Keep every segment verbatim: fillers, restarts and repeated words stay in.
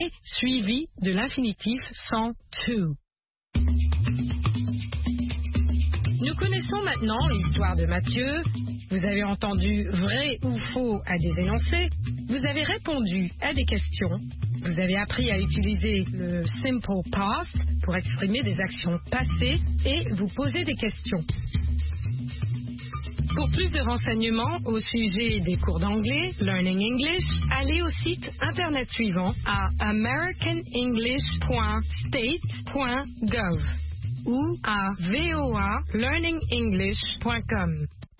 suivi de l'infinitif sans to. Nous connaissons maintenant l'histoire de Mathieu. Vous avez entendu vrai ou faux à des énoncés. Vous avez répondu à des questions. Vous avez appris à utiliser le simple past pour exprimer des actions passées et vous poser des questions. Pour plus de renseignements au sujet des cours d'anglais, Learning English, allez au site internet suivant à american english point state point gov ou à voa learning english point com.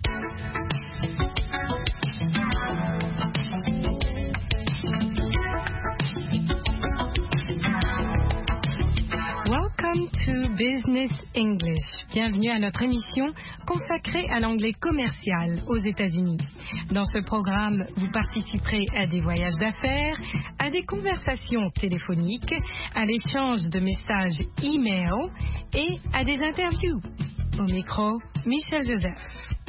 Welcome to Business English. Bienvenue à notre émission consacrée à l'anglais commercial aux États-Unis. Dans ce programme, vous participerez à des voyages d'affaires, à des conversations téléphoniques, à l'échange de messages e-mail et à des interviews. Au micro, Michel Joseph.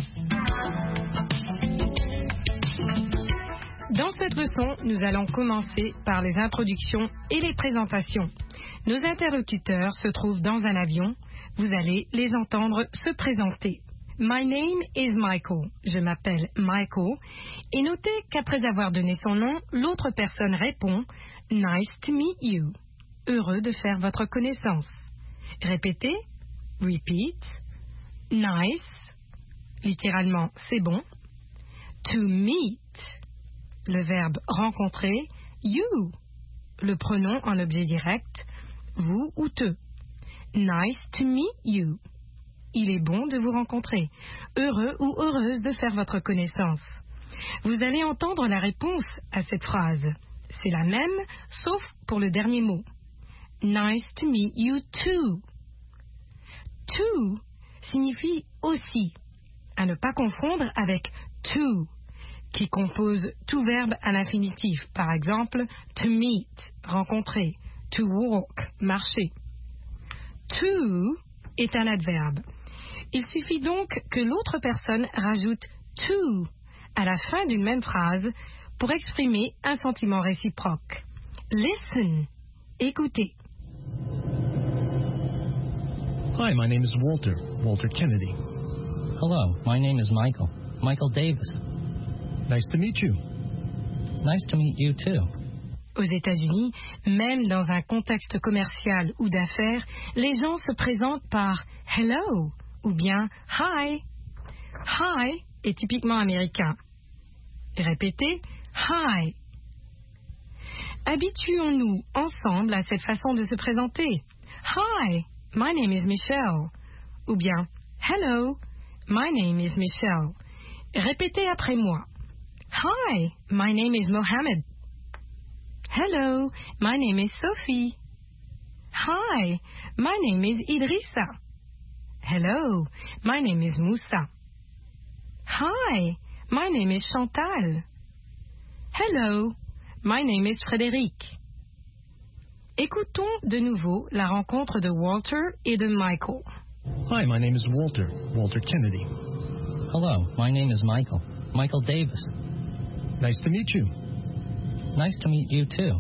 Dans cette leçon, nous allons commencer par les introductions et les présentations. Nos interlocuteurs se trouvent dans un avion. Vous allez les entendre se présenter. My name is Michael. Je m'appelle Michael. Et notez qu'après avoir donné son nom, l'autre personne répond Nice to meet you. Heureux de faire votre connaissance. Répétez. Repeat. Nice. Littéralement, c'est bon. To meet. Le verbe rencontrer. You. Le pronom en objet direct. Vous ou te. Nice to meet you. Il est bon de vous rencontrer. Heureux ou heureuse de faire votre connaissance. Vous allez entendre la réponse à cette phrase. C'est la même, sauf pour le dernier mot. Nice to meet you too. To signifie aussi, à ne pas confondre avec to, qui compose tout verbe à l'infinitif. Par exemple, to meet, rencontrer. To walk, marcher. To est un adverbe. Il suffit donc que l'autre personne rajoute to à la fin d'une même phrase pour exprimer un sentiment réciproque. Listen, écoutez. Hi, my name is Walter, Walter Kennedy. Hello, my name is Michael, Michael Davis. Nice to meet you. Nice to meet you too. Aux États-Unis, même dans un contexte commercial ou d'affaires, les gens se présentent par hello ou bien hi. Hi est typiquement américain. Répétez hi. Habituons-nous ensemble à cette façon de se présenter. Hi, my name is Michelle. Ou bien hello, my name is Michelle. Répétez après moi. Hi, my name is Mohammed. Hello, my name is Sophie. Hi, my name is Idrissa. Hello, my name is Moussa. Hi, my name is Chantal. Hello, my name is Frédéric. Écoutons de nouveau la rencontre de Walter et de Michael. Hi, my name is Walter, Walter Kennedy. Hello, my name is Michael, Michael Davis. Nice to meet you. Nice to meet you too.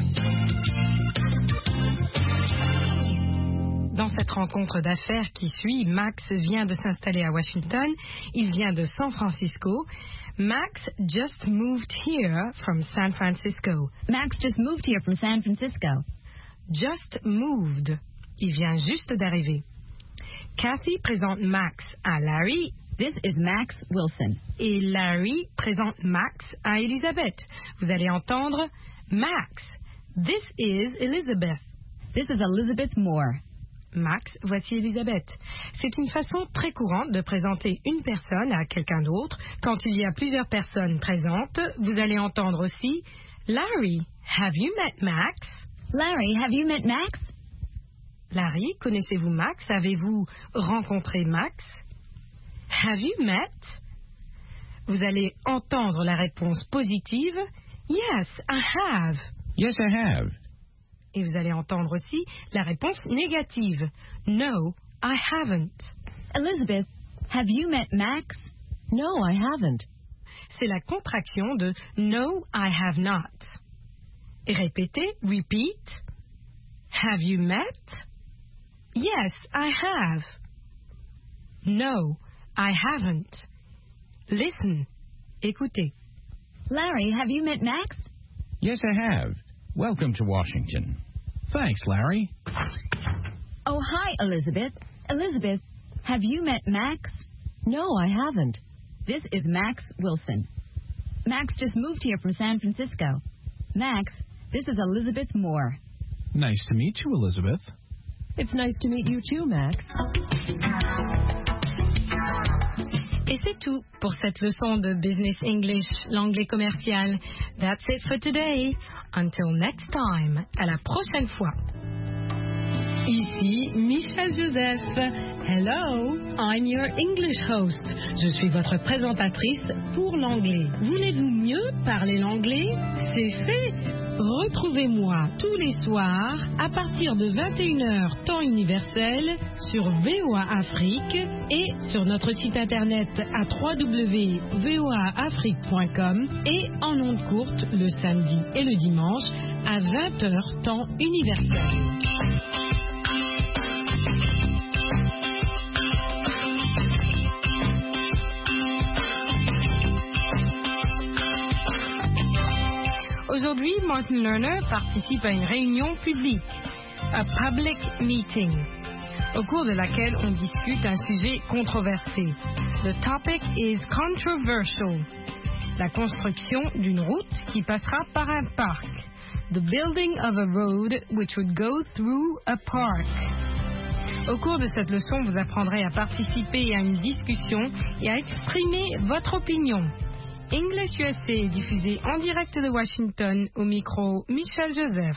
Dans cette rencontre d'affaires qui suit, Max vient de s'installer à Washington. Il vient de San Francisco. Max just moved here from San Francisco. Max just moved here from San Francisco. Just moved. Il vient juste d'arriver. Kathy présente Max à Larry. This is Max Wilson. Et Larry présente Max à Elizabeth. Vous allez entendre Max. This is Elizabeth. This is Elizabeth Moore. Max, voici Elizabeth. C'est une façon très courante de présenter une personne à quelqu'un d'autre. Quand il y a plusieurs personnes présentes, vous allez entendre aussi Larry, have you met Max? Larry, have you met Max? Larry, connaissez-vous Max? Avez-vous rencontré Max? Have you met? Vous allez entendre la réponse positive. Yes, I have. Yes, I have. Et vous allez entendre aussi la réponse négative. No, I haven't. Elizabeth, have you met Max? No, I haven't. C'est la contraction de No, I have not. Répétez, repeat. Have you met? Yes, I have. No, I haven't. Listen. Écoutez. Larry, have you met Max? Yes, I have. Welcome to Washington. Thanks, Larry. Oh, hi, Elizabeth. Elizabeth, have you met Max? No, I haven't. This is Max Wilson. Max just moved here from San Francisco. Max, this is Elizabeth Moore. Nice to meet you, Elizabeth. It's nice to meet you too, Max. Et c'est tout pour cette leçon de Business English, l'anglais commercial. That's it for today. Until next time. À la prochaine fois. Ici Michelle Joseph. Hello, I'm your English host. Je suis votre présentatrice pour l'anglais. Voulez-vous mieux parler l'anglais? C'est fait. Retrouvez-moi tous les soirs à partir de vingt et une heures temps universel sur V O A Afrique et sur notre site internet à w w w point v o a afrique point com et en ondes courtes le samedi et le dimanche à vingt heures temps universel. Aujourd'hui, Martin Lerner participe à une réunion publique, a public meeting, au cours de laquelle on discute un sujet controversé. The topic is controversial. La construction d'une route qui passera par un parc. The building of a road which would go through a park. Au cours de cette leçon, vous apprendrez à participer à une discussion et à exprimer votre opinion. English U S A est diffusé en direct de Washington au micro Michel Joseph.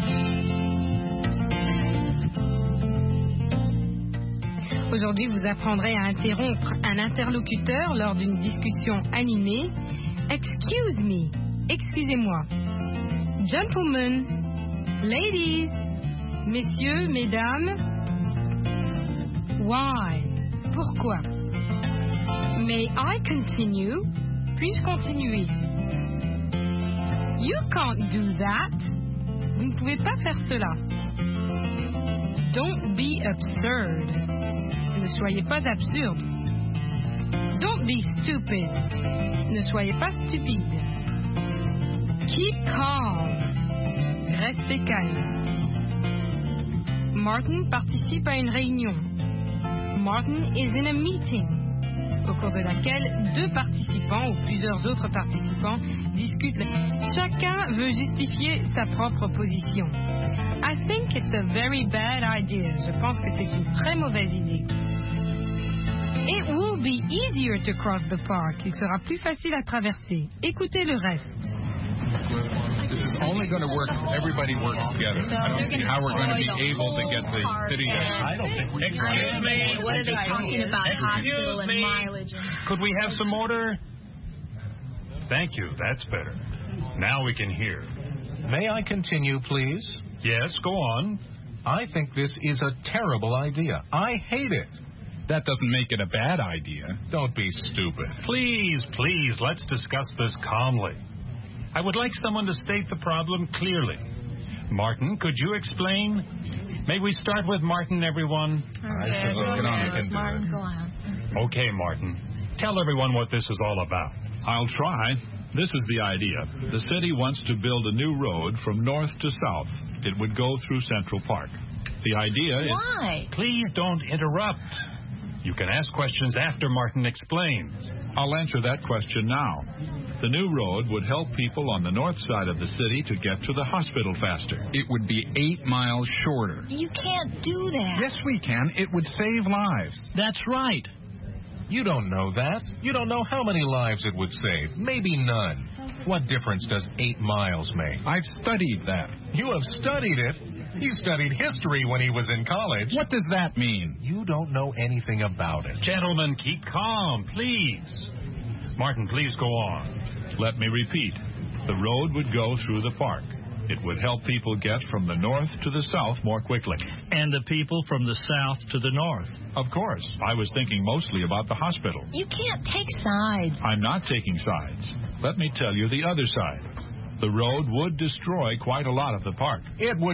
Aujourd'hui, vous apprendrez à interrompre un interlocuteur lors d'une discussion animée. Excuse me, excusez-moi. Gentlemen, ladies, messieurs, mesdames. Why? Pourquoi? May I continue? Puis-je continuer? You can't do that. Vous ne pouvez pas faire cela. Don't be absurd. Ne soyez pas absurde. Don't be stupid. Ne soyez pas stupide. Keep calm. Restez calme. Martin participe à une réunion. Martin is in a meeting, au cours de laquelle deux participants ou plusieurs autres participants discutent. Chacun veut justifier sa propre position. I think it's a very bad idea. Je pense que c'est une très mauvaise idée. It will be easier to cross the park. Il sera plus facile à traverser. Écoutez le reste. This is only going to work if everybody works together. I don't see how we're going to be able to get the city to... I don't think we Excuse me. What are they talking about? Hospital and mileage. Could we have some order? Thank you. That's better. Now we can hear. May I continue, please? Yes, go on. I think this is a terrible idea. I hate it. That doesn't make it a bad idea. Don't be stupid. Please, please, let's discuss this calmly. I would like someone to state the problem clearly. Martin, could you explain? May we start with Martin, everyone? Okay, I suppose go get on ahead, and do Martin, it. go on. Okay, Martin. Tell everyone what this is all about. I'll try. This is the idea. The city wants to build a new road from north to south. It would go through Central Park. The idea is... Why? Please don't interrupt. You can ask questions after Martin explains. I'll answer that question now. The new road would help people on the north side of the city to get to the hospital faster. It would be eight miles shorter. You can't do that. Yes, we can. It would save lives. That's right. You don't know that. You don't know how many lives it would save. Maybe none. What difference does eight miles make? I've studied that. You have studied it? He studied history when he was in college. What does that mean? You don't know anything about it. Gentlemen, keep calm, please. Martin, please go on. Let me repeat. The road would go through the park. It would help people get from the north to the south more quickly. And the people from the south to the north. Of course. I was thinking mostly about the hospital. You can't take sides. I'm not taking sides. Let me tell you the other side. The road would destroy quite a lot of the park. It would